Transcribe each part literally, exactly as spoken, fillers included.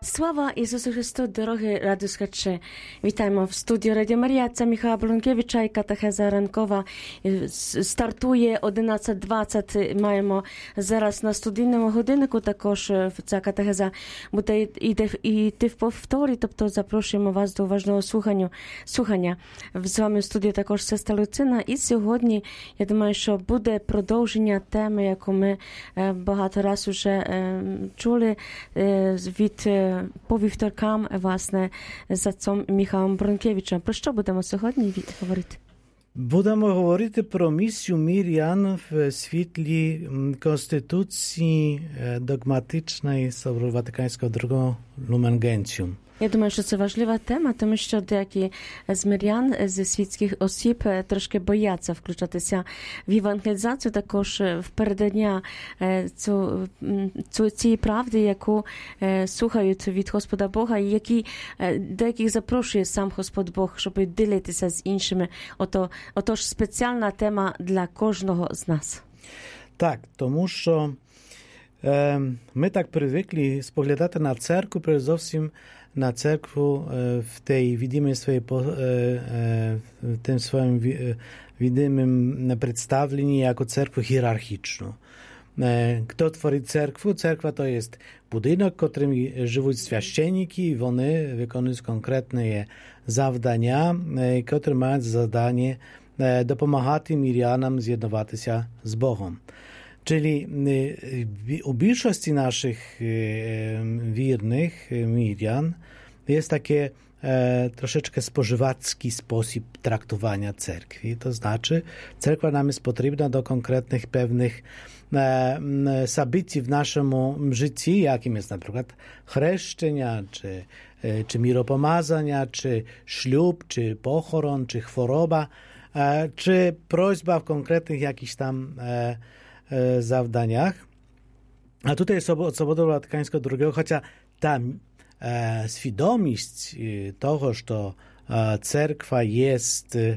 Слава Ісусу Христу, дорогі радіослухачі! Вітаємо в студії Радіо Марія. Це Михайло Блункевича і катехеза ранкова. Стартує одинадцять двадцять. Маємо зараз на студійному годиннику також ця катехеза буде йти в повторі, тобто запрошуємо вас до уважного слухання. слухання. З вами в студії також сестра Люцина. І сьогодні, я думаю, що буде продовження теми, яку ми багато раз вже чули від по вівторкам, власне, з отцом Михайлом Брункевичем. Про що будемо сьогодні говорити? Будемо говорити про місію мірян в світлі Конституції догматичної Собору Ватиканського другого Lumen Gentium. Я думаю, що це важлива тема, тому що деякі з мирян, з світських осіб трошки бояться включатися в евангелізацію, також в передання цю, цю, цієї правди, яку слухають від Господа Бога, і які деяких запрошує сам Господь Бог, щоб ділитися з іншими. Ото, отож, спеціальна тема для кожного з нас. Так, тому що е, ми так привикли споглядати на церкву, перед зовсім na cerkwu w tej widymej swojej, w tym swoim widymym przedstawieniu jako cerkwu hierarchiczną. Kto tworzy cerkwu? Cerkwa to jest budynek, w którym żyją święcieniki i one wykonują konkretne zadania, które mają zadanie dopomagać mirianom zjednoczyć się z Bogiem. Czyli u większości naszych wiernych mirian jest takie e, troszeczkę spożywacki sposób traktowania cerkwi. To znaczy, cerkwa nam jest potrzebna do konkretnych pewnych e, zabyci w naszym życiu, jakim jest na przykład chrzczenia, czy, e, czy miropomazania, czy ślub, czy pochoron, czy choroba, e, czy prośba w konkretnych jakichś tam e, zawdaniach. A tutaj jest od Soboru Watykańskiego drugiego, chociaż ta e, świadomość tego, że e, cerkwa jest e,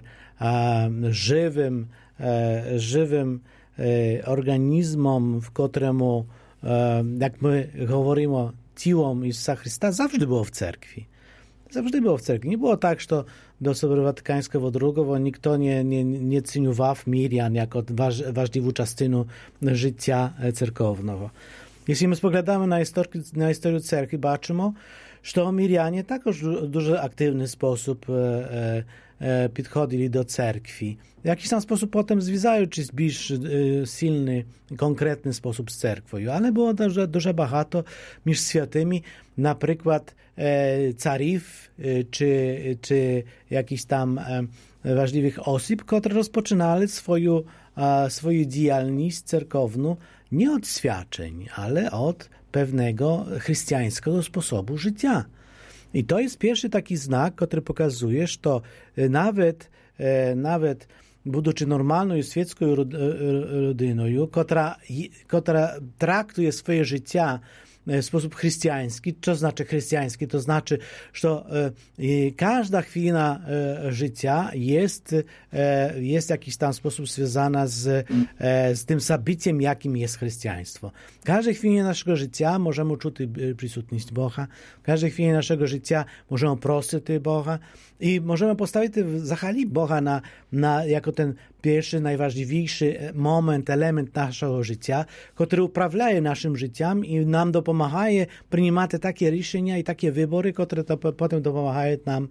żywym, e, żywym e, organizmem, w któremu, e, jak my mówimy, ciałem Jezusa Chrysta, zawsze było w cerkwi. Zawsze było w cerkwi. Nie było tak, że do Soboru Watykańskiego drugiego nikt nie, nie, nie ceniuwał mirian jako waż, ważliwą część życia cerkownego. Jeśli my spoglądamy na historię, na historię cerkwi, baczymy, że mirianie także w дуже aktywny sposób e, e, podchodzili do cerkwi. W jakiś tam sposób potem związają czy zbliż e, silny, konkretny sposób z cerkwą. Ale było дуже, дуже багато między świętymi, na przykład e, carów, e, czy, czy jakichś tam e, ważliwych osób, które rozpoczynali swoją, e, swoją działalność cerkowną nie od świadczeń, ale od pewnego chrześcijańskiego sposobu życia. I to jest pierwszy taki znak, który pokazuje, że to nawet, nawet будучи нормальною світською родиною, котра, котра traktuje swoje życie w sposób chrześcijański. Co znaczy chrześcijański? To znaczy, że e, każda chwila e, życia jest, e, jest w jakiś tam sposób związana z, e, z tym zabyciem, jakim jest chrześcijaństwo. W każdej chwili naszego życia możemy czuć przysutność Boga. W każdej chwili naszego życia możemy prosić Boga i możemy postawić zachali Boga na, na, jako ten pierwszy, najważniejszy moment, element naszego życia, który uprawiaje naszym życiem i nam dopomagaje przyjmować takie ryszenia i takie wybory, które to potem dopomagają nam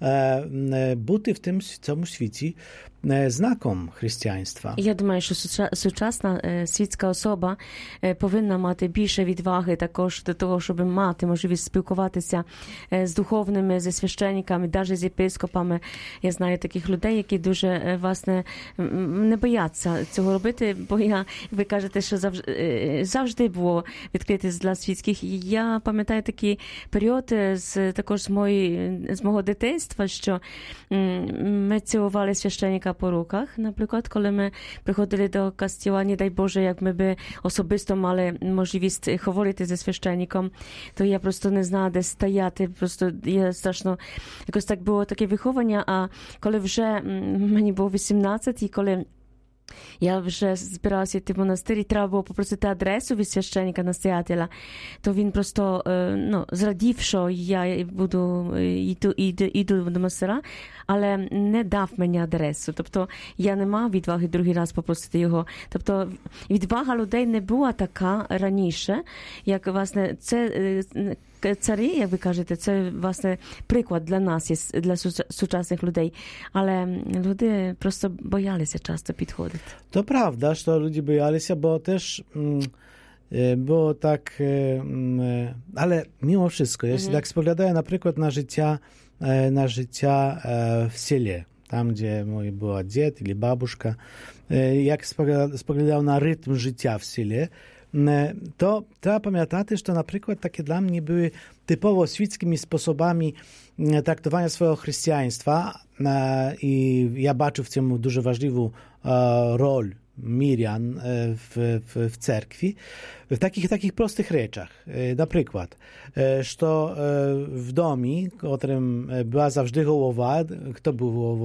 e, być w tym całym świecie знаком християнства. Я думаю, що сучасна світська особа повинна мати більше відваги також до того, щоб мати можливість спілкуватися з духовними, зі священниками, навіть з єпископами. Я знаю таких людей, які дуже, власне, не бояться цього робити, бо я, ви кажете, що завжди, завжди було відкрите для світських. Я пам'ятаю такий період з, також з, мої, з мого дитинства, що ми цілували священника po rukach, na przykład, kiedy my przychodzili do kościoła, nie daj Boże, jak my by osobisto mali możliwość говорити ze święcennikiem, to ja po prostu nie znała, де стояти, po prostu ja straszno, jakoś tak było takie wychowanie, a kiedy już mnie było osiemnaście i kiedy Я вже збиралася йти в монастир, і треба було попросити адресу від священника, настоятеля. То він просто, ну, зрадів, що я буду, йду, йду, йду до монастира, але не дав мені адресу. Тобто я не мав відваги другий раз попросити його. Тобто відвага людей не була така раніше, як, власне, це... Царі, як ви кажете, це, власне, приклад для нас, є, для сучасних людей. Але люди просто боялися часто підходити. To prawda, że ludzie bali się, bo też było tak, ale mimo wszystko, jeśli mhm. tak spoglądają na przykład na życia, na życia w siele, tam gdzie mój była dziad или babuszka, jak spoglądał na rytm życia w siele, to trzeba pamiętać, że na przykład takie dla mnie były typowo świeckimi sposobami traktowania swojego chrześcijaństwa i ja baczę w tym dużo ważliwą rolę Miriam w, w, w cerkwi, w takich takich prostych rzeczach. Na przykład, że w domu, w którym była zawsze głowa, kto był głową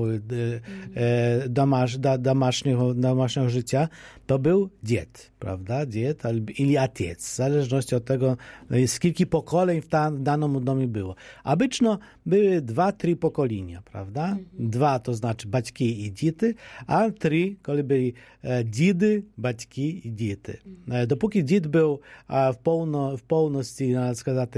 domasznego, domasznego życia, to był dziad, prawda? Dziad ili ojciec, w zależności od tego, z kilku pokoleń w danym domu było. Obyczno były dwa, trzy pokolenia, prawda? Dwa to znaczy baćki i dziety, a trzy, kiedy byli dziedy, baćki i dziety. Dopóki dzied był w, pełno, w pełności, na сказати,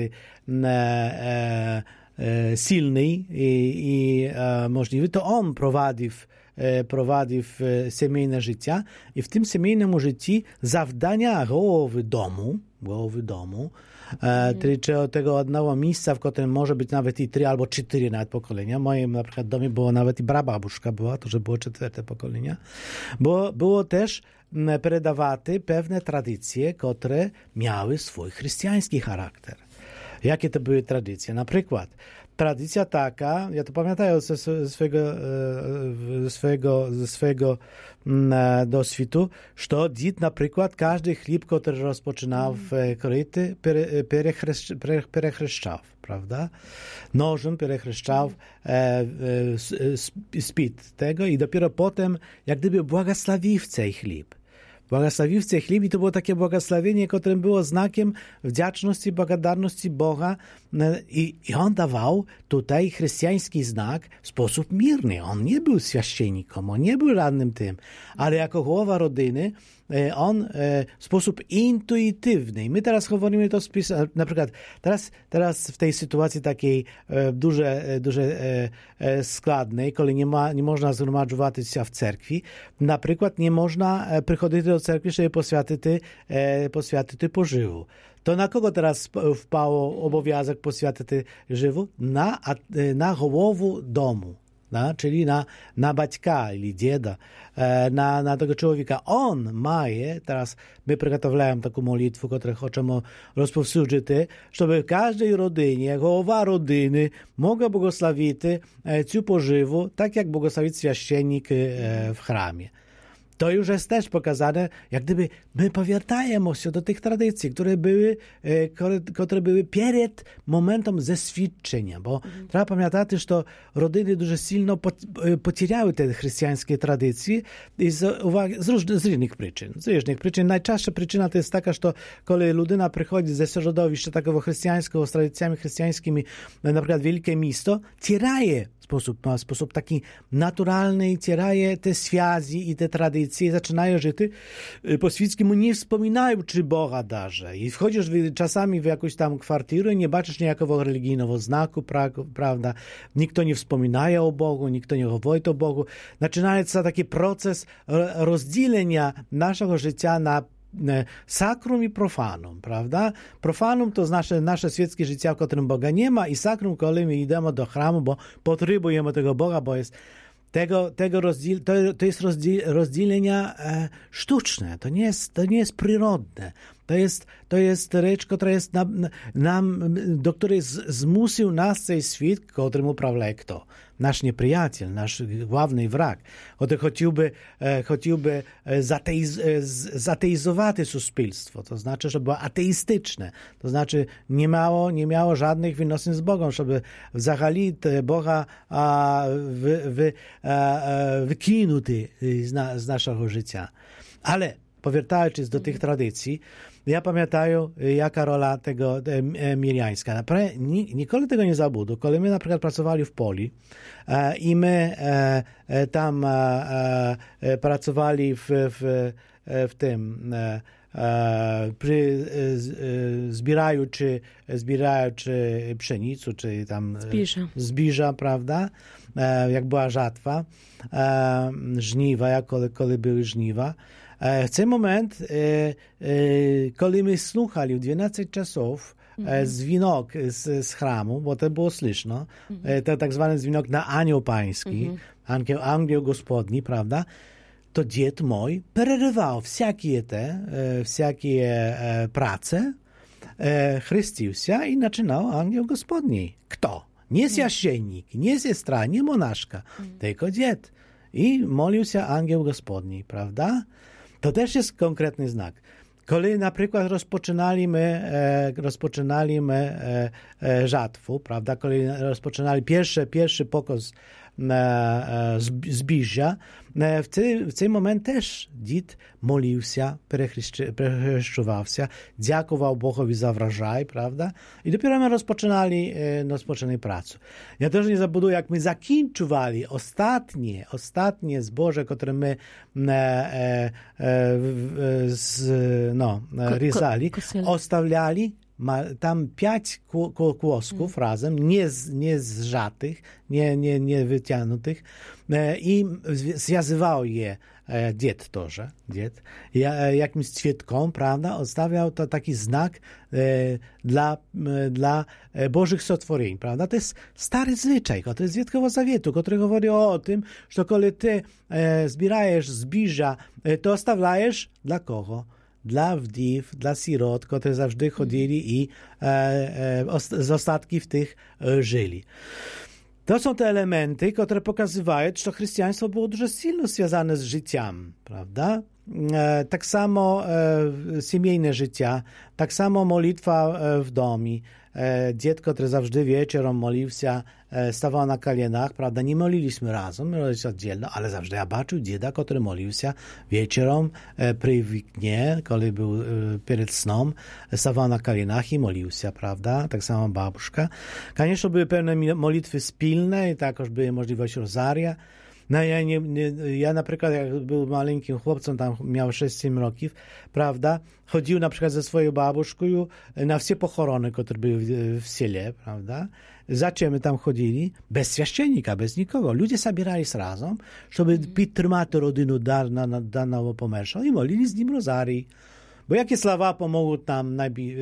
silny i, i możliwy, to on prowadził prowadził семейne życie i w tym семейnym życiu zawdania głowy domu, głowy domu, mm. czy tego jednego miejsca, w którym może być nawet i trzy albo cztery nawet pokolenia. W moim na przykład domie było nawet i prababuszka była, to że było czwarte pokolenia. Bo było też передавати pewne tradycje, które miały swój chrześcijański charakter. Jakie to były tradycje? Na przykład tradycja taka, ja to pamiętam ze swojego, ze swojego, ze swojego doświadku, że dzied na przykład każdy chleb, który rozpoczynał w kryty, перехрещав, prawda? Nożem перехрещав spit tego i dopiero potem, jak gdyby błogosławił ten chleb. Błogosławił ten chleb i to było takie błogosławienie, którym było znakiem wdzięczności, благодарności Boga i, i on dawał tutaj chrześcijański znak w sposób mirny. On nie był święcennikiem, on nie był radnym tym, ale jako głowa rodziny on w sposób intuitywny. My teraz mówimy to spis, na przykład teraz, teraz w tej sytuacji takiej duże, duże składnej, kiedy nie, ma, nie można zgromadzić się w cerkwi, na przykład nie można przychodzić do cerkwi, żeby poswiatyć, poswiatyć pożywu. To na kogo teraz wpało obowiązek poswiatyć żywu? Na, na głowę domu. Na, czyli na, na baćka ili dzieda, na, na tego człowieka. On ma je, teraz my przygotowujemy taką modlitwę, którą chcemy rozpowsюdzić, żeby w każdej rodzinie, głowa rodziny mogła błogosławić tę pożywę, tak jak błogosławić święcennik w chramie. To już jest też pokazane, jak gdyby my powracamy się do tych tradycji, które były, które były przed momentem zeświadczenia, bo mhm. trzeba pamiętać, że rodziny dużo silno pocieryały te chrześcijańskie tradycje i z, uwagi, z, różnych, z różnych przyczyn. Z różnych przyczyn. Najczęstsza przyczyna to jest taka, że kiedy ludyna przychodzi ze środowiska takiego chrześcijańskiego, z tradycjami chrześcijańskimi, na przykład wielkie miasto, cieraje sposób, w sposób taki naturalny i cieraje te związki i te tradycje i zaczynają żyć po świeckiemu, nie wspominają, czy Boga darze. I wchodzisz czasami w jakąś tam kwartierę i nie baczysz niejakiego religijnego znaku, pra, prawda? Nikt nie wspomina o Bogu, nikt nie mówi o Bogu. Zaczyna się taki proces rozdzielenia naszego życia na sakrum i profanum, prawda? Profanum to znaczy nasze świeckie życie, w którym Boga nie ma, i sakrum, kiedy my idziemy do chramu, bo potrzebujemy tego Boga, bo jest tego, tego rozdziel, to, to jest rozdziel, rozdzielenia e, sztuczne, to nie jest, to nie jest przyrodne. To jest, to jest rzecz, która jest nam, nam, do której z, zmusił nas цей світ, котрим управляє хто? Nasz nieprzyjaciel, nasz główny wrag, który chciałby, chciałby zateiz, zateizować suspilstwo, to znaczy, żeby było ateistyczne, to znaczy nie miało, nie miało żadnych wynosin z Bogiem, żeby zagali Boga a, wy, wy, a, wykinuty z, na, z naszego życia. Ale powracając do tych tradycji, ja pamiętam, jaka rola tego e, miriańska. Naprawdę nikogo tego nie zabudu. Kiedy my na przykład pracowali w poli e, i my e, e, tam e, e, pracowali w, w, w tym e, e, przy e, zbieraju, czy zbieraju, czy pszenicę, czy tam zbiża, zbiża, prawda? E, jak była żatwa, e, żniwa, jak kiedy, kiedy były żniwa. W ten moment, kiedy my słuchali w dwanaście czasów mm-hmm. zwinok z, z chramu, bo to było słyszno, mm-hmm. to tak zwany zwinok na anioł pański, mm-hmm. anioł, anioł gospodni, prawda, to dzied mój przerywał wszelkie te, wszelkie prace, chrystił się i zaczynał anioł gospodni. Kto? Nie święcennik, nie siostra, nie monaszka, mm-hmm. tylko dzied. I molił się anioł gospodni, prawda? To też jest konkretny znak. Kiedy na przykład rozpoczynaliśmy, e, rozpoczynaliśmy e, e, żatwu, prawda? Kiedy rozpoczynali pierwszy, pierwszy pokos e, e, zbiża, e, w, ty, w tym moment też dzied molił się, przechrzczował się, dziękował Bogowi za wrażaj, prawda? I dopiero my rozpoczynali, e, rozpoczynali pracę. Ja też nie zabuduję, jak my zakończowali ostatnie, ostatnie zboże, które my e, e, e, z, no, ryzali, ostawiali ma, tam pięć kłosków mm. razem, nie, z, nie zżatych, nie, nie, nie wyciągnutych e, i zjazywał je e, dzied тоже, dzied, ja, jakimś ćwietką, prawda, odstawiał to taki znak e, dla, e, dla Bożych sotworzeń, prawda, to jest stary zwyczaj, to jest z Wielkiego Zawietu, który mówi o tym, że kiedy ty e, zbierajesz zbiża, e, to ostawiasz dla kogo? Dla wdiw, dla sirot, które zawsze chodzili i e, e, z ostatki w tych e, żyli. To są te elementy, które pokazywają, że chrześcijaństwo było dużo silno związane z życiem, prawda? E, tak samo e, siemiejne życie, tak samo modlitwa e, w domu. E, dzied, który zawsze wieczorem modlił się, e, stawał na kolanach, prawda? Nie modliliśmy razem, modliliśmy oddzielno, ale zawsze ja baczył dzieda, który modlił się wieczorem e, przy wiknie, kiedy był e, przed snem, stawał na kolanach i modlił się, prawda? Tak samo babuszka. Koniecznie były pewne modlitwy spilne i takoż były możliwość rozaria. No ja, nie, nie, ja na przykład, jak był maleńkim chłopcem, tam miał sześć siedem roków, prawda, chodził na przykład ze swoją babuszką na wszystkie pochorony, które były w, w siele, prawda. Za my tam chodzili? Bez święcennika, bez nikogo. Ludzie zabierali się razem, żeby підтримати rodzinę dana, daną pomerszą i molili z nim rozarii. Bo jakie słowa pomogą nam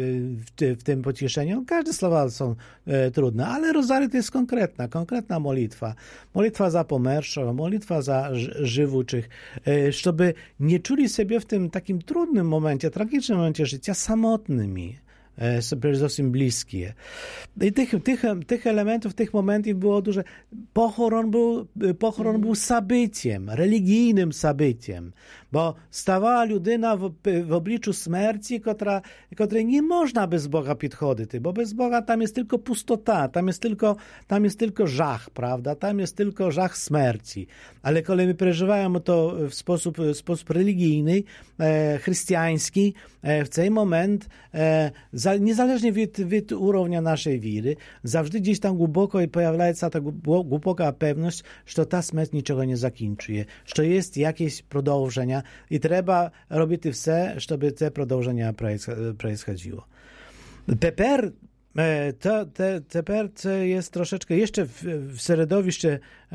w tym pocieszeniu? Każde słowa są e, trudne, ale rozarii to jest konkretna, konkretna modlitwa. Modlitwa za pomerszą, modlitwa za żywuчих, e, żeby nie czuli siebie w tym takim trudnym momencie, tragicznym momencie życia samotnymi. Przede wszystkim bliskie. I tych, tych, tych elementów, tych momentów było dużo. Pochoron był, pochoron mm. był sabyciem, religijnym sabyciem, bo stawała ludyna w, w obliczu śmierci, która, której nie można bez Boga podchodzić, bo bez Boga tam jest tylko pustota, tam jest tylko, tam jest tylko żach, prawda? Tam jest tylko żach śmierci. Ale kiedy my przeżywamy to w sposób, w sposób religijny, e, chrześcijański, e, w ten moment e, niezależnie od, od urovnia naszej wiry, zawsze gdzieś tam głęboko pojawia się ta głęboka pewność, że ta śmierć niczego nie zakończuje, że jest jakieś продовження i trzeba robić wszystko, żeby te продовження происходило. Teper to, te, teper to jest troszeczkę, jeszcze w, w środowisku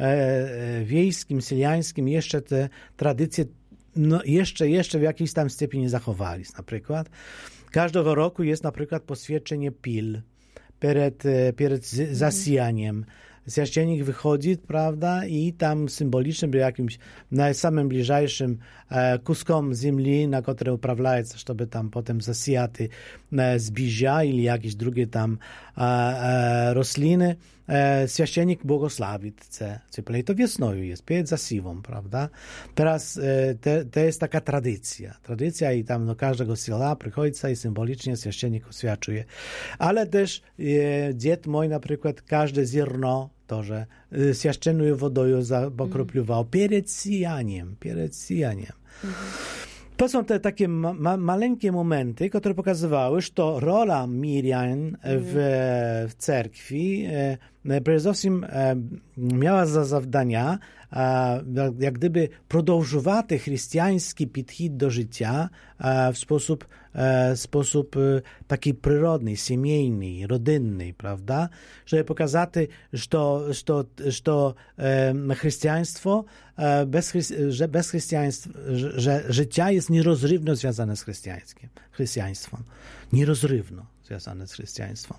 e, wiejskim, syliańskim, jeszcze te tradycje no, jeszcze, jeszcze w jakiejś tam stopniu zachowali. Na przykład każdego roku jest na przykład poświęcenie pil przed, przed zasijaniem. święcennik wychodzi, prawda, i tam symbolicznie był jakimś najsamym bliżejszym e, kuskom ziemi, na które uprawiają, żeby tam potem zasijać e, zbizia ili jakieś drugie tam e, e, rośliny. E, święcennik błogosławi te cieplej. To wiosną jest, przed zasiwą, prawda. Teraz e, te, to jest taka tradycja. Tradycja i tam do każdego sela przychodzi i symbolicznie święcennik oświadczuje. Ale też e, dzied mój na przykład każde zierno to, że e, święcenuje wodą pokroplował przed sijaniem, przed sijaniem. To są te takie ma, ma, maleńkie momenty, które pokazywały, że to rola Miriam w, w cerkwi e, przede wszystkim e, miała za zadania e, jak gdyby продовжувати chrześcijański підхід do życia e, w sposób, e, sposób e, taki przyrodny, siemiejny, rodzinny, prawda? Żeby pokazać, że to, że to, że to e, chrześcijaństwo e, bez, że bez chrześcijaństwa, że, że życie jest nierozrywno związane z chrześcijańskim, chrześcijaństwem. Nierozrywno związane z chrześcijaństwem.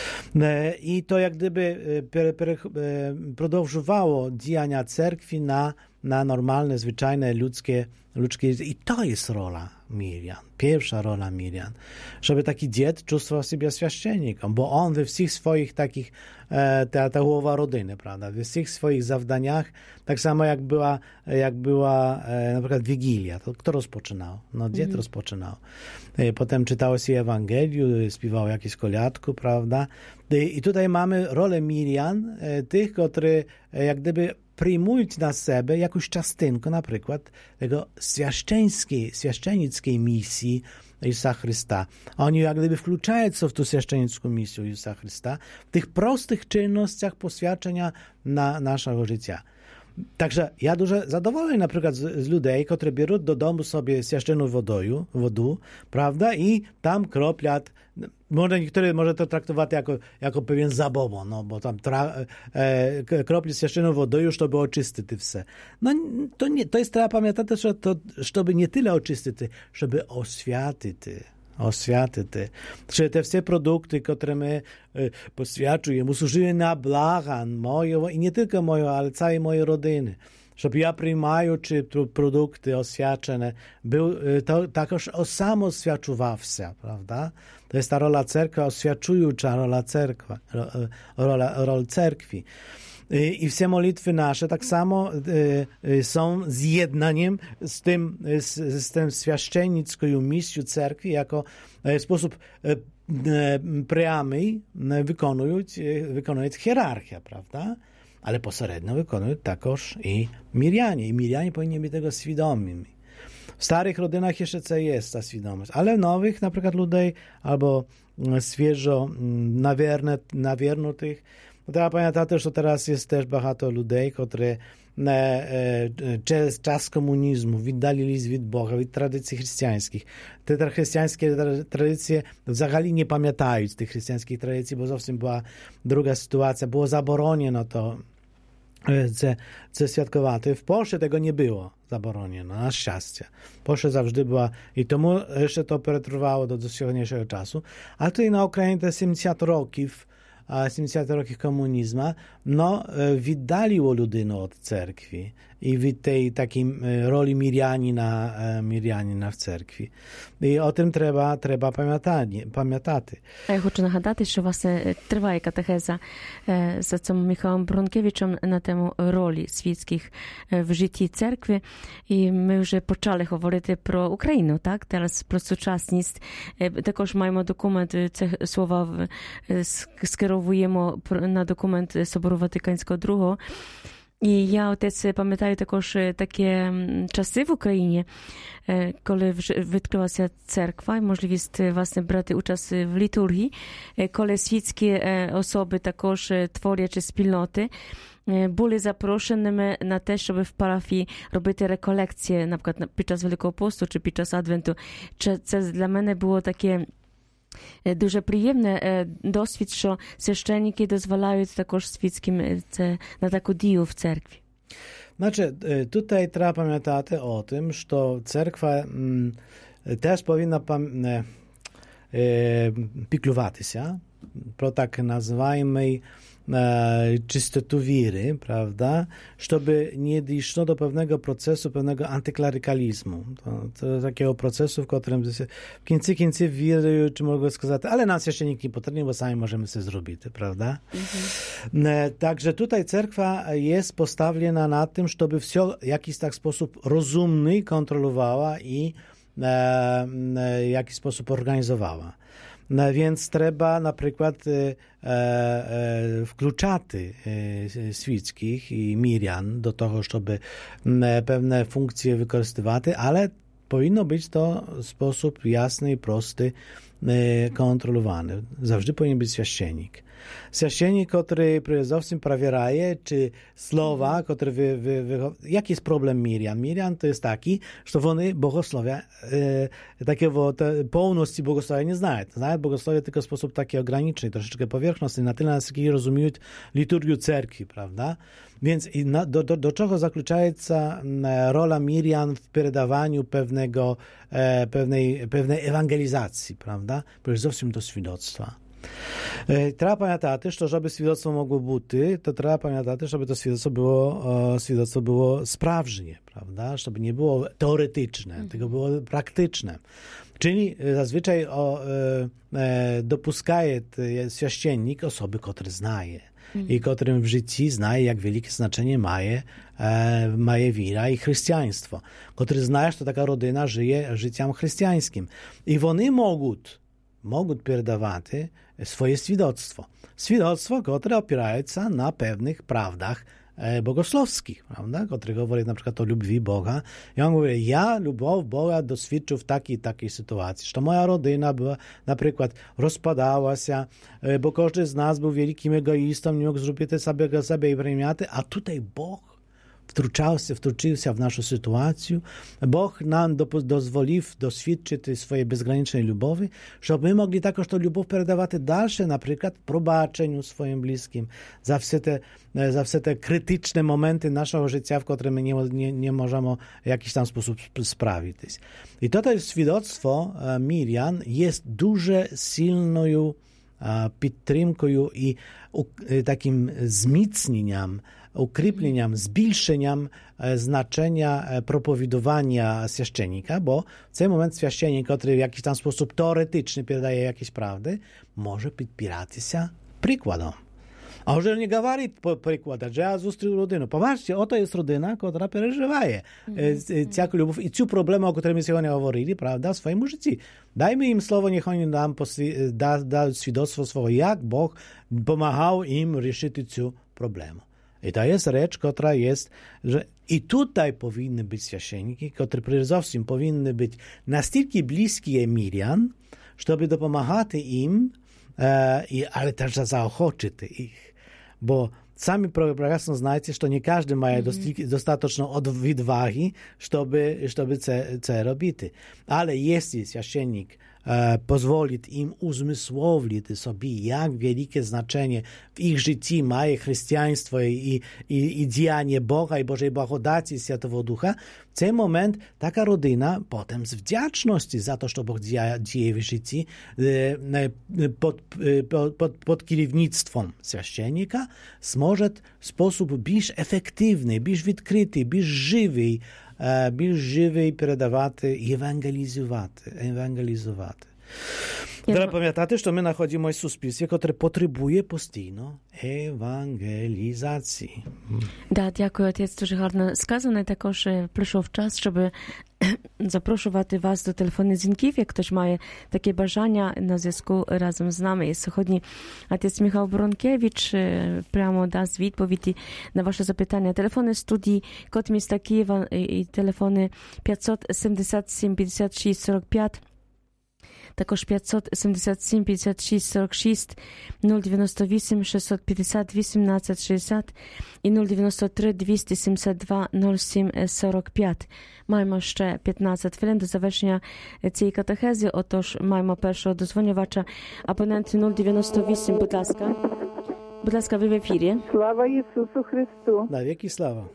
I to jak gdyby продовжувало działania cerkwi na, na normalne, zwyczajne, ludzkie, ludzkie... I to jest rola Miriam, pierwsza rola Miriam, żeby taki dzied czuł siebie święcennikiem, bo on we wszystkich swoich takich, e, ta, ta głowa rodziny, prawda, we wszystkich swoich zawdaniach, tak samo jak była, jak była e, na przykład Wigilia, to kto rozpoczynał? No dzied mm. rozpoczynał. E, potem czytało się Ewangelię, śpiewało jakieś kolядku, prawda, I, i tutaj mamy rolę Miriam, e, tych, które e, jak gdyby przyjmując na siebie jakąś czastynkę, na przykład tego święczeńskiej, święczenickiej misji Jezusa Chrysta. Oni jak gdyby wkluczają się w tą święczenicką misję Jezusa Chrysta w tych prostych czynnościach poświadczenia na naszego życia. Także ja dużo zadowolony na przykład z, z ludzi, którzy biorą do domu sobie święconą wodę, wodę, prawda, i tam kroplят. Może niektórzy może to traktować jako, jako pewien zabobon, no bo tam tra, e, kropli święconą wodą już to by oczystyć все. No to, nie, to jest trzeba pamiętać, że to, żeby nie tyle oczystyć, żeby oświatyć. Oświatyć. Że te wszystkie produkty, które my e, poświadczujemy, służyły na blaga mojego i nie tylko mojego, ale całej mojej rodziny. Żeby ja przyjmując produkty oświadczone, był to takoż osamoswiadczowawca, prawda? To jest ta rola cerkwi, oświadczująca rola cerkwi, rola, rola cerkwi. I, I wszystkie modlitwy nasze tak samo y, są zjednaniem z tym, z, z tym święcennicką misją cerkwi, jako w sposób y, y, pramy wykonując, wykonując hierarchię, prawda? Ale pośrednio wykonują takoż i Mirianie. I Mirianie powinni być tego świadomi. W starych rodzinach jeszcze co jest ta świadomość, ale w nowych, na przykład ludzi, albo świeżo nawiernych, to trzeba pamiętać, że teraz jest też bardzo ludzi, którzy przez czas komunizmu wydalili się od Boga, od tradycji chrześcijańskich. Te chrześcijańskie tradycje w ogóle nie pamiętają tych chrześcijańskich tradycji, bo zawsze była druga sytuacja, było zabronione to ce, ce świadkować. W Polsce tego nie było zabronione, na szczęście. W Polsce zawsze była i tomu jeszcze to przetrwało do dzisiejszego czasu. A tutaj na Ukrainie te siedemdziesiąt roków siedemdziesiąt roków komunizmu, no, wydaliło ludzinę od cerkwi i w tej takiej roli Mirianina, Mirianina w cerkwi. I o tym треба, треба пам'ятати. Я хочу нагадати, що, власне, триває катехеза за цим Михайлом Бронкевичем на тему ролі світських в житті церкви. І ми вже почали говорити про Україну, так? Зараз про сучасність. Також маємо документ, це слова скеровуємо на документ Собору Ватиканського другого. І я, отець, пам'ятаю також такі часи в Україні, коли відкрилася церква і можливість, власне, брати участь в літургії, коли світські особи також, творячі спільноти, були запрошеними на те, щоб в парафії робити реколекції, наприклад, під час Великого посту чи під час Адвенту. Це для мене було таке дуже приємне досвід, що священники дозволяють також світським це, на таку дію в церкві. Znaczy, tutaj trzeba pamiętać o tym, że cerkwa mm, też powinna pam, e, piklować się pro tak nazywajmy e, czystotu wiry, prawda, żeby nie doszło do pewnego procesu, pewnego antyklerykalizmu. To, to takiego procesu, w którym w końcu końców wiry, czy mogę сказать, ale nas jeszcze nikt nie potrzebuje, bo sami możemy sobie zrobić, prawda? Mhm. E, także tutaj cerkwa jest postawiona na tym, żeby wszystko w jakiś tak sposób rozumny kontrolowała i e, e, w jakiś sposób organizowała. No więc trzeba na przykład e, e, wkluczaty e, świeckich i mirian do tego, żeby e, pewne funkcje wykorzystywać, ale powinno być to w sposób jasny i prosty e, kontrolowany. Zawsze powinien być święcennik. Święcennik, który przede prawieraje, czy słowa, które wy, wy, wy, jaki jest problem Mirian? Mirian to jest taki, że one bogosłowia, e, takiego te, pełności bogosłowia nie znają. Znają bogosłowie tylko w sposób taki ograniczony, troszeczkę powierzchowny, na tyle, na ile rozumieją liturgię cerkwi, prawda? Więc i na, do, do, do czego zakluczaється rola Mirian w przekazywaniu pewnego, e, pewnej, pewnej ewangelizacji, prawda? Przede wszystkim do świadectwa. Trzeba pamiętać, że żeby świadectwo mogło być, to trzeba pamiętać, żeby to świadectwo było, świadectwo było sprawnie, prawda? Żeby nie było teoretyczne, mm. tylko było praktyczne. Czyli zazwyczaj o, e, dopuszczaje święcennik osoby, które znaje mm. i którym w życiu znaje, jak wielkie znaczenie ma e, ma wiara i chrześcijaństwo. Który znaje, że taka rodzina żyje życiem chrześcijańskim. I oni mogą mogą przekazywać swoje świadectwo. Świadectwo, które opiera się na pewnych prawdach bogosłowskich, prawda? Które mówi na przykład o любви Boga. I on mówi, ja любов Boga doświadczył w takiej i takiej sytuacji, że moja rodzina była, na przykład rozpadała się, bo każdy z nas był wielkim egoistą, nie mógł zrobić sobie sobie i przemiaty, a tutaj Bóg wtruczał się, wtruczył się w naszą sytuację. Bóg nam dozwolił doświadczyć swojej bezgranicznej lubowi, żeby my mogli takoż tę любов передавати dalsze, na przykład w probaczeniu swoim bliskim, za wszystkie te, za wszystkie te krytyczne momenty naszego życia, w których my nie, nie, nie możemy w jakiś tam sposób sprawić. I to jest świadectwo Mirian jest duże, silną підтримкою i takim wzmocnieniem, ukrypleniem, zwiększeniem znaczenia propowiadowania święcennika, bo w ten moment święcennik, który w jakiś tam sposób teoretyczny переdaje jakieś prawdy, może podpierać się przykładem. A może nie mówi przykład, że ja zустріł rodzinę. Popatrzcie, oto jest rodzina, która przeżywaje mm-hmm. tę любов i ci problemy, o których my сегодня говорили, prawda, w swoim życiu. Dajmy im słowo, niech oni nam da, da świadectwo słowo, jak Bóg pomagał im rozwiązać tę problemu. I to jest rzecz, która jest, że i tutaj powinny być święcenniki, które przede wszystkim powinny być na tyle bliskie Mirian, żeby dopomagać im, e, ale też zaochoczyć ich. Bo sami prekrasno znajcie, że nie każdy ma mm-hmm. dostateczną odwagi, żeby, żeby to robić. Ale jeśli święcennik e, pozwoli im uzmysłowić sobie, jak wielkie znaczenie w ich życiu ma chrześcijaństwo i, i, i działanie Boga i Bożej Błagodaci Świętego Ducha, w ten moment taka rodzina potem z wdzięczności za to, że Bóg dzieje w życiu e, pod, pod, pod, pod kierownictwem święcennika, może w sposób bardziej efektywny, bardziej odkryty, bardziej żywy, bardziej żywy передавать i ewangelizować. ewangelizować. Треба пам'ятати, що ми знаходимося в суспільстві, яке потребує постійно евангелізації. Да, дякую, отець, дуже гарно сказано. Також прийшов час, щоб запрошувати вас до телефонних дзвінків, як хтось має таке бажання на зв'язку разом з нами. І сьогодні отець Михайло Бронкевич прямо дасть відповіді на ваше запитання. Телефони студії, код міста Києва і телефони п'ятсот сімдесят сім п'ятдесят шість сорок п'ять, також п'ятсот сімдесят сім п'ятдесят шість сорок шість, нуль дев'яносто вісім шістсот п'ятдесят вісімнадцять шістдесят і нуль дев'яносто три двісті сімдесят два нуль сім сорок п'ять. Маємо ще п'ятнадцять хвилин до завершення цієї катехези, отож маємо першого дозвонювача, абонент нуль дев'яносто вісім, будь ласка. Будь ласка, ви в ефірі. Слава Ісусу Христу. На віки слава.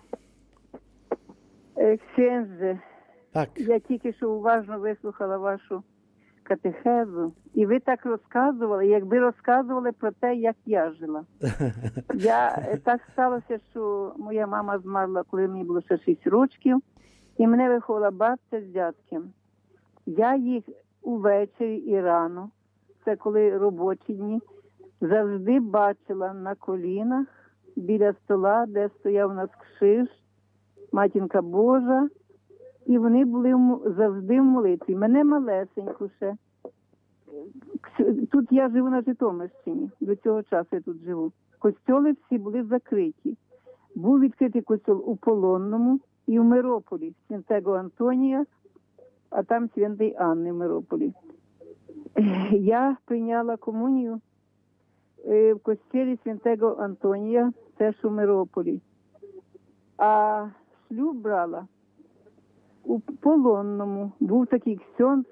Księży, Так. я тільки що уважно вислухала вашу катехезу, і ви так розказували, якби розказували про те, як я жила. Я, так сталося, що моя мама змерла, коли мені було ще шість років, і мене виховала бабця з дядьком. Я їх увечері і рано, це коли робочі дні, завжди бачила на колінах біля стола, де стояв у нас кшиш, Матінка Божа, і вони були завжди в молитві. Мене малесеньку ще. Тут я живу на Житомирщині, до цього часу я тут живу. Костьоли всі були закриті. Був відкритий костьол у Полонному і в Мирополі, Святого Антонія, а там Святої Анни в Мирополі. Я прийняла комунію в костелі Святого Антонія, теж у Мирополі. А шлюб брала у Полонному. Був такий ксьонц.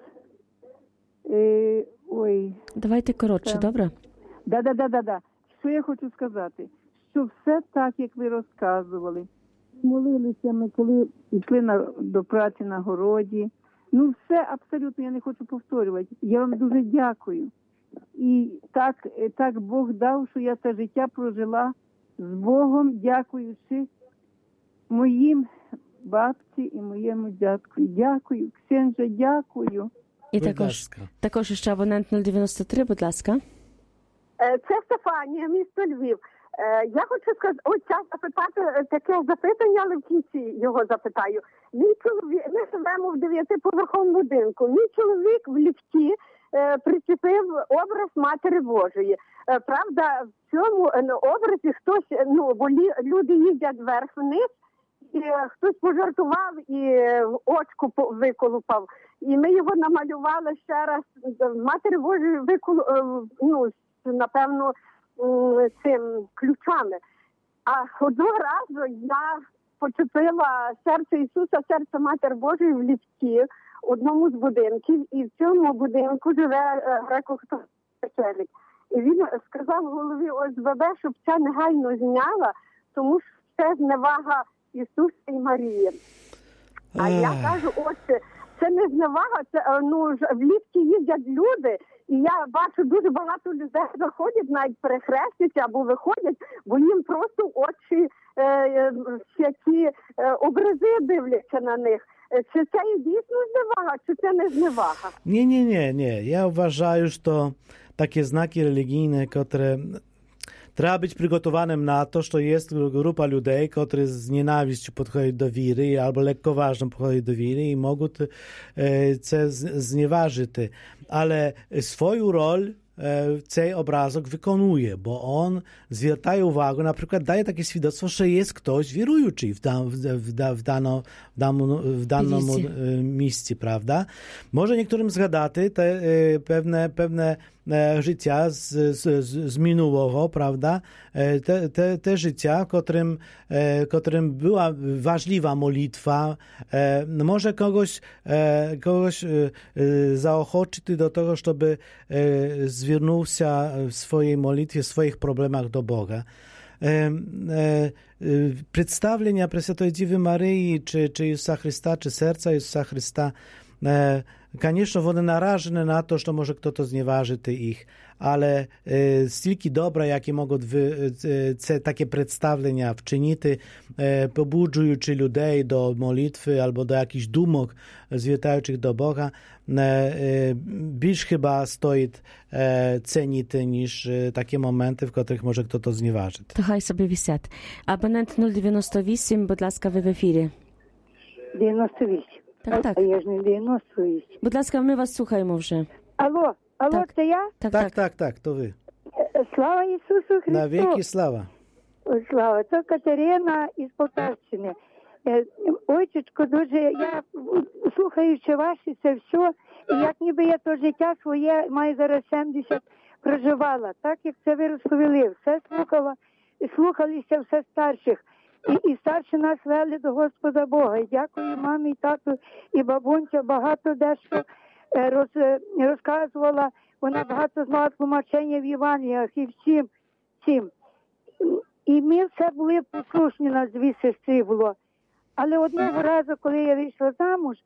Е, ой. Давайте коротше, там. Добре? Да-да-да-да-да. Що я хочу сказати? Що все так, як ви розказували. Молилися ми, коли йшли на, до праці на городі. Ну, все абсолютно, я не хочу повторювати. Я вам дуже дякую. І так, так Бог дав, що я це життя прожила з Богом, дякуючи моїм бабці і моєму дядьку. Дякую, Ксенже, дякую. І також, також ще абонент нуль дев'яносто три, будь ласка. Це Стефанія, місто Львів. Я хочу сказати, ось час запитати таке запитання, але в кінці його запитаю. Мій чоловік, ми живемо в дев'ятиповерховому будинку. Мій чоловік в ліфті е, причепив образ Матері Божої. Е, правда, в цьому ну, образі хтось, ну, бо лі, люди їздять вверх-вниз, і е, хтось пожартував і е, очку виколупав. І ми його намалювали ще раз. Матері Божої виколу, е, ну, напевно, цим ключами. А одного разу я почепила серце Ісуса, серце Матері Божої в ліфті в одному з будинків, і в цьому будинку живе греко-католицький священник. І він сказав голові О С Б Б, щоб це негайно зняла, тому що це зневага Ісуса і Марії. А я кажу, ось, це не зневага, це, ну, в ліфті їздять люди, і я бачу, дуже багато людей заходять, навіть перехрестяться або виходять, бо їм просто в очі е, всякі е, образи дивляться на них. Чи це і дійсно зневага, чи це не зневага? Ні, ні, ні, ні. Я вважаю, що такі знаки релігійні, які треба бути приготованим на to, що є група людей, які з ненавистю підходять до віри, або lekkoważnie підходять до віри і можуть це зневажити. Але свою роль цей образок wykonuje, bo on zwraca uwagę, na przykład daje takie świadectwo, że jest ktoś wierujący w, da, w, w, da, w, dano, w, dano, w danym miejscu, prawda? Może niektórym zgadati te pewne, pewne życia z, z, z minionego, prawda? Te, te, te życia, którym, którym była ważliwa modlitwa, może kogoś, kogoś zaochoczyć do tego, żeby zwiernułся w swojej modlitwie, w swoich problemach do Boga. Przedstawienia Prесвятої Dziewy Maryi, czy, czy Jezusa Chrysta, czy serca Jezusa Chrysta, конечно, вони narażone na to, że może kto to znieważyty ich, ale e, stільки dobra, jakie mogą wy, e, takie przedstawienia wczynity, e, pobudzujący ludzi do modlitwy albo do jakichś dumok zwiertających do Boga, e, e, bільш chyba stoi e, cenity niż e, takie momenty, w których może kto to znieważyć. To хай собі висять. Абонент нуль дев'яносто вісім, будь ласка, ви в ефірі. дев'яносто вісім. Так, так. А я ж не дев'яносто вісім. Будь ласка, ми вас слухаємо вже. Алло, алло, Так. це я? Так, Tak, так. tak, tak, to wy. Слава Ісусу Христу! Na wieki slawa. Слава, це Катерина із Полтавщини. Е, Ойчечко, дуже, я слухаючи ваші це все, і як ніби я то життя своє, маю зараз сімдесят, проживала, так як це ви розповіли, все слухала, і слухалися все старших. І, і старші нас вели до Господа Бога. І дякую мамі, і тату, і бабунця багато дещо роз, розказувала. Вона багато знала тлумачення в Євангеліях і всім. всім. І ми все були послушні, нас дві сестри було. Але одного разу, коли я вийшла замуж,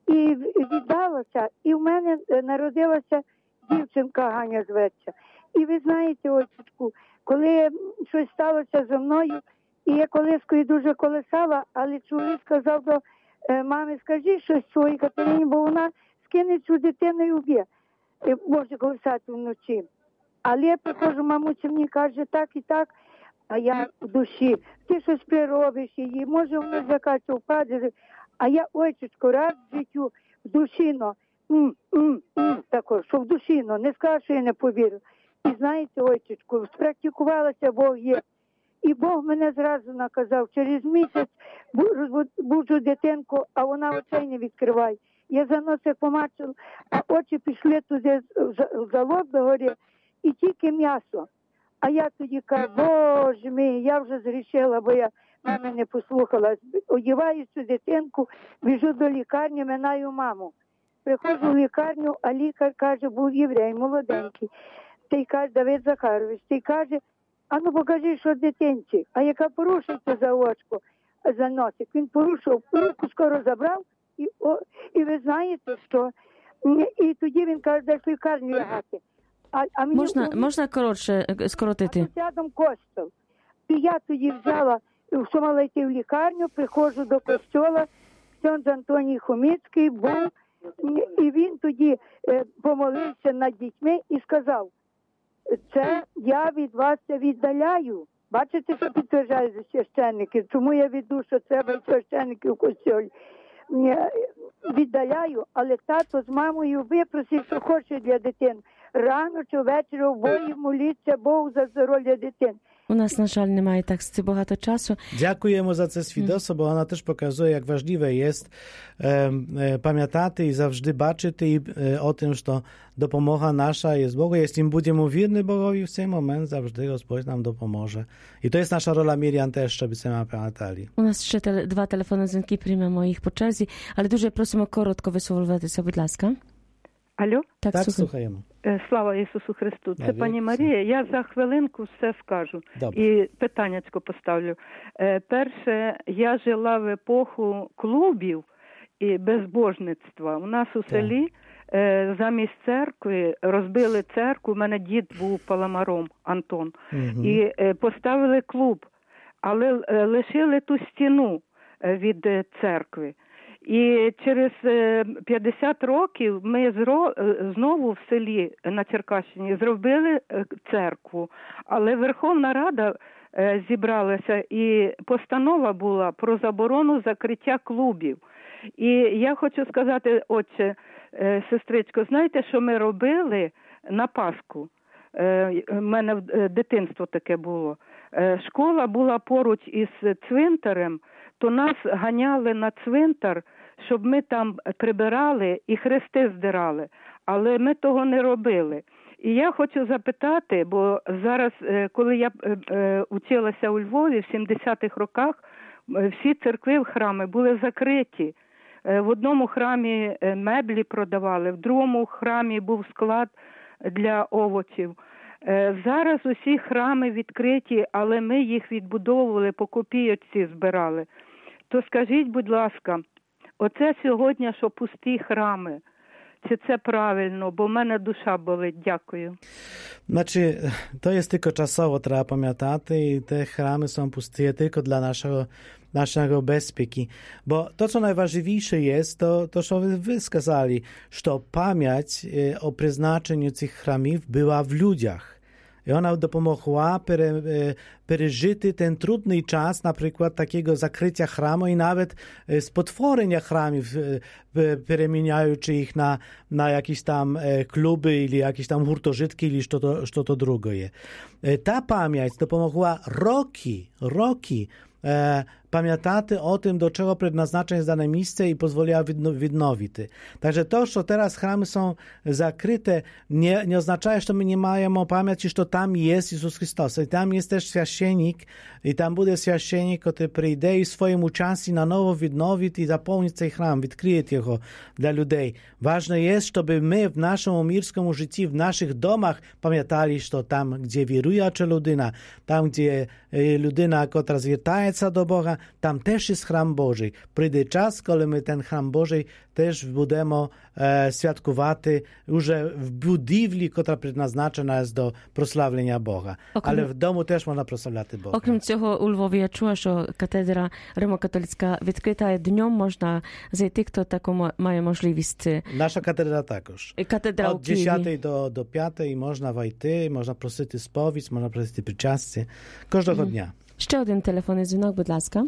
і віддалася, і в мене народилася дівчинка, Ганя зветься. І ви знаєте, отчику, коли щось сталося зі мною, і я колискою дуже колесала, але чоловік сказав до мами, скажи щось своїй Катерині, бо вона скине цю дитину і вб'є, може колесати вночі. Але я приходжу, мамуся мені каже так і так, а я в душі, ти щось приробиш її, може вона закачу, впаде. А я, ойчечко, раз в життю, в душіно, м, м, м, тако, що в душіно, не скажу, що я не повірю. І знаєте, ойчечко, спрактикувалася Бог є. І Бог мене зразу наказав, через місяць буджу дитинку, а вона очей не відкриває. Я за носик помачила, а очі пішли туди в залоб до гори, і тільки м'ясо. А я тоді кажу, Боже мій, я вже згрішила, бо я мама не послухала. Одіваю цю дитинку, біжу до лікарні, минаю маму. Приходжу в лікарню, а лікар каже, був єврей, молоденький. Той каже, Давид Захарович, той каже, а ну покажи, що дитинці. А яка порушиться за очко, за носик. Він порушив, руку скоро забрав, і, о, і ви знаєте, що... І тоді він каже, де ж в лікарню лягати. А, а мені можна, у... можна коротше скоротити? А тут рядом костел. І я тоді взяла, що мала йти в лікарню, приходжу до костьола, ксьондз Антоній Хоміцький був, і він тоді е, помолився над дітьми і сказав, це я від вас це віддаляю. Бачите, що підтверджають священники, чому я веду, що треба священники в костьолі. Віддаляю, але тато з мамою випросив, що хоче для дитини. Рано чи ввечері обоє моліться Богу за здоров'я дитини. У нас, на жаль, немає так багато часу. Дякуємо за це свідоцтво, бо вона теж показує, як важливе є е, е, пам'ятати і завжди бачити і, е, о тим, що допомога наша є з Богу. Якщо будемо вірні Богові в цей момент, завжди Господь нам допоможе. І то є наша роla, Miriam, теж, щоб це ми пам'ятали. У нас ще теле, два телефонні дзвінки, приймемо їх по черзі, але дуже просимо коротко висловлюватися, будь ласка. Алло? Так, так слухаємо. Слава Ісусу Христу. Це Навіть. Пані Марія. Я за хвилинку все скажу. Добре. І питаннячко поставлю. Е, перше, я жила в епоху клубів і безбожництва. У нас у селі е, замість церкви розбили церкву. У мене дід був паламаром, Антон. Угу. І е, поставили клуб, але е, лишили ту стіну е, від е, церкви. І через п'ятдесят років ми знову в селі на Черкащині зробили церкву, але Верховна Рада зібралася і постанова була про заборону закриття клубів. І я хочу сказати, отче, сестричко, знаєте, що ми робили на Пасху? У мене дитинство таке було. Школа була поруч із цвинтарем, то нас ганяли на цвинтар, щоб ми там прибирали і хрести здирали. Але ми того не робили. І я хочу запитати, бо зараз, коли я училася у Львові в сімдесятих роках, всі церкви, храми були закриті. В одному храмі меблі продавали, в другому храмі був склад для овочів. Зараз усі храми відкриті, але ми їх відбудовували, по копійці збирали. То скажіть, будь ласка, оце сьогодні, що пусті храми, чи це правильно, бо в мене душа болить. Дякую. Znaczy, to jest tylko czasowo, trzeba pamiętać i te chramy są puste tylko dla naszego, naszego bezpieki. Bo to, co najważniejsze jest, to, to co wy, wy skazali, że pamięć o przeznaczeniu tych chramów była w ludziach. I ona dopomogła pere, przeżyć ten trudny czas, na przykład takiego zakrycia chramu i nawet spotworzenia chramów, przemieniając ich na, na jakieś tam kluby, ili jakieś tam hurtożytki, ili co to, co to drugie. Ta pamięć dopomogła roki, roki e, pamiętати o tym, do czego przeznaczone jest dane miejsce i pozwoliła відновити. Także to, że teraz chramy są zakryte, nie, nie oznacza, że my nie mamy pamięci, że tam jest Jezus Chrystus. I tam jest też święcennik, i tam będzie święcennik, który przyjdzie i swoim uczestnikom na nowo відновить i zapełnić ten chram, odkryje jego dla ludzi. Ważne jest, żeby my w naszym umirskim życiu, w naszych domach pamiętali, że tam, gdzie wieruje ludyna, tam, gdzie ludyna, która zwiertaje звертається до Бога, там теж є храм Божий. Прийде час, коли ми ten храм Божий теж будемо е, святкувати уже в будівлі, котра призначена до прославлення Бога. Окрім, Але в дому теж можна прославляти Бога. Окрім цього, у Львові я чула, що катедра Римо-католицька відкрита, і днем можна зайти, хто таку має можливість. Наша катедра також. І катедра От десятої до, до п'ятої можна войти, можна просити сповідь, можна просити причастя. Кожного mm. дня. Ще один телефонний дзвінок, будь ласка.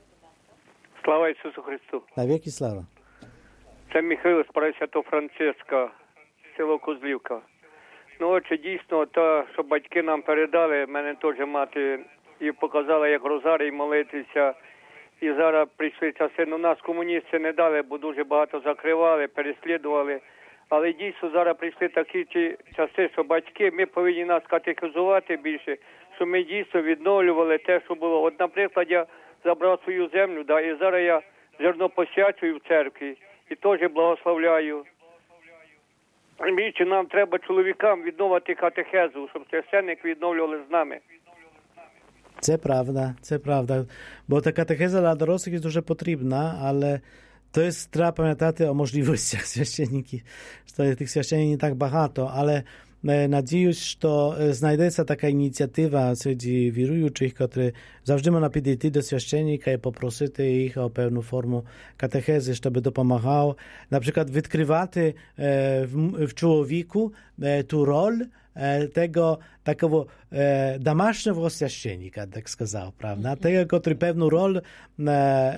Слава Ісусу Христу. Навіки слава. Це Михайло з Пресвятого Франциска, село Козлівка. Ну, отже, дійсно, те, що батьки нам передали, мене теж мати і показала, як розарій молитися. І зараз прийшли часи, ну нас комуністи не дали, бо дуже багато закривали, переслідували. Але дійсно зараз прийшли такі ті часи, що батьки, ми повинні нас катехизувати більше, що ми дійсно відновлювали те, що було. От, наприклад, я забрав свою землю, да, і зараз я зерно посвячую в церкві і теж благословляю. Більше нам треба чоловікам відновити катехезу, щоб священник відновлювали з нами. Це правда, це правда. Бо та катехеза для дорослих є дуже потрібна, але to jest, trzeba pamiętać o możliwościach священників, що тих священників не так багато, але надіюсь, що знайдеться така ініціатива серед віруючих, які завжди можна підійти до священника і попросити їх о певну форму катехези, щоб допомагав, наприклад, відкривати в, в чоловіку ту роль tego takiego e, domasznego święcennika, tak сказав, prawda? Tego, który pewną rolę e,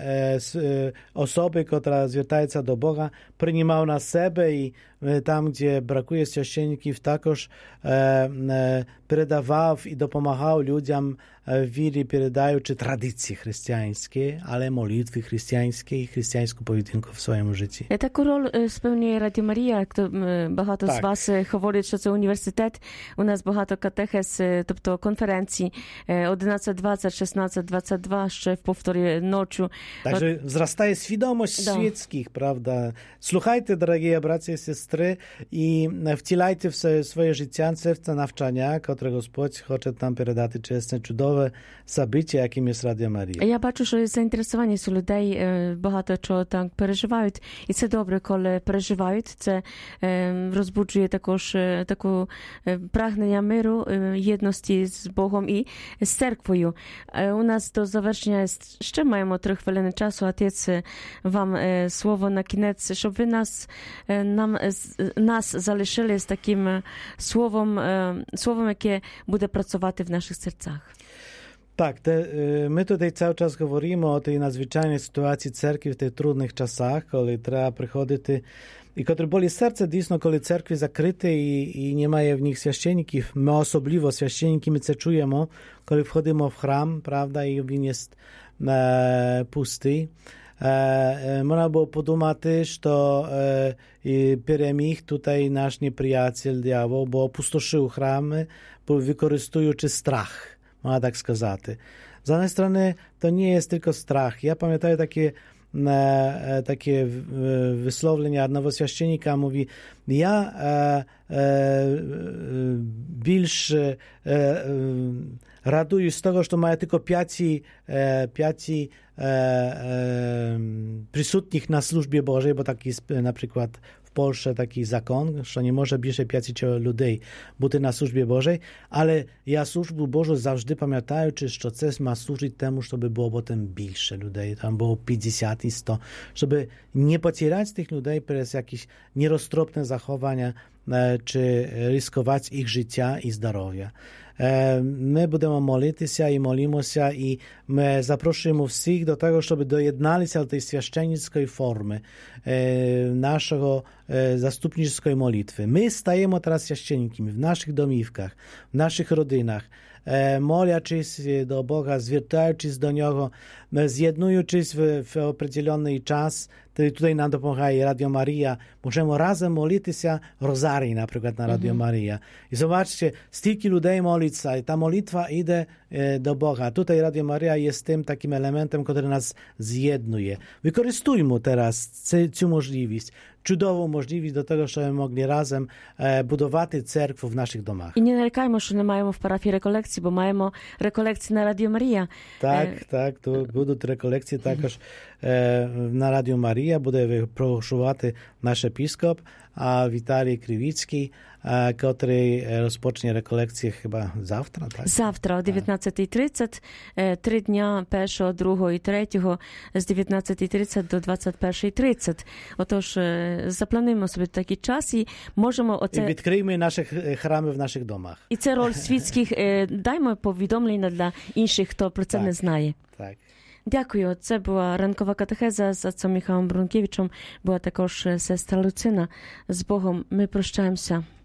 e, osoby, która zwracaється do Boga, przyjmował na siebie i e, tam, gdzie brakuje święcenników, також e, e, передавав i dopomagał ludziom w wierze, передаючи традиції християнські, але молитви християнські і християнську поведінку в своєму житті. Таку роль сповнює Радіо Марія, як то багато так. з вас говорять, що це університет. У нас багато катехез, тобто конференцій одинадцять двадцять, шістнадцять двадцять два, ще в повторі ночі. Także wzrastaje świadomość да. świeckich, prawda? Słuchajcie, drogie bracia i siostry, i wcielajcie w swoje życie serce nawczania, które Господь хоче нам передати через це чудове событие, яким є Радіо Марія. Я бачу, що заінтересованість у людей багато чого так переживають, і це добре, коли переживають. Це розбуджує також таку прагнення миру, єдності з Богом і з церквою. У нас до завершення ще маємо три хвилини часу. Отець, вам слово на кінець, щоб ви нас, нам, нас залишили з таким словом, словом, яке буде працювати в наших серцях. Так, те, ми тут cały czas говоримо о тій надзвичайній ситуації церкви в тих трудних часах, коли треба приходити, і котрі болі серце, дійсно, коли церкви закриті і, і немає в них священників, ми особливо священники, ми це чуємо, коли входимо в храм, правда, і він є е, пустий. Е, можна було подумати, що е, переміг тут наш неприятель, диявол, бо опустошив храми, використовуючи страх. Można tak сказати. Z jednej strony to nie jest tylko strach. Ja pamiętam takie, e, takie wysłowienia jednego święcennika, mówi, ja e, e, більш e, e, raduję z tego, że mają tylko pięci, e, pięci e, e, przysutnych na służbie Bożej, bo taki jest na przykład w Polsce taki zakon, że nie może bільше pięciu ludzi бути na służbie Bożej, ale ja służbę Bożą zawsze pamiętaючи, że coś ma służyć temu, żeby było potem більше ludzi, tam było pięćdziesiąt i sto, żeby nie pocierać tych ludzi przez jakieś nieroztropne zachowania, czy ryzykować ich życia i zdrowia. Ми будемо молитися і молимося, і ми запрошуємо всіх до того, щоб доєдналися до тієї священницької форми нашого заступницької молитви. Ми стаємо зараз священниками в наших домівках, в наших родинах, молячись до Бога, звертаючись до Нього, з'єднуючись в, в определенний час, Tutaj нам допомагає Радіо Марія. Можемо разом молитися розарій, наприклад, на Радіо Марія. І побачите, стільки людей молиться, і та молитва йде е, до Бога. Тут Радіо Марія є тим таким елементом, який нас з'єднує. Використуємо зараз цю, цю можливість. Чудову можливість до того, щоб ми могли разом е, будувати церкву в наших домах. І не нарікаємо, що не маємо в парафії реколекції, бо маємо реколекції на Радіо Марія. Так, е... так, то будуть реколекції також е, на Радіо Марія, буде випрошувати наш епіскоп, а Віталій Кривицький, е, котрий розпочне реколекції хіба завтра, так? Завтра о дев'ятнадцятій тридцять, е, три дня, першого, другого і третього, з дев'ятнадцятої тридцять до двадцять першої тридцять. Отож, е, заплануємо собі такий час і можемо оце... І відкриємо наші храми в наших домах. І це роль світських, е, даймо повідомлення для інших, хто про це так, не знає. Так. Дякую. Це була ранкова катехеза з отцом Михайлом Брункевичем, була також сестра Люцина. З Богом ми прощаємося.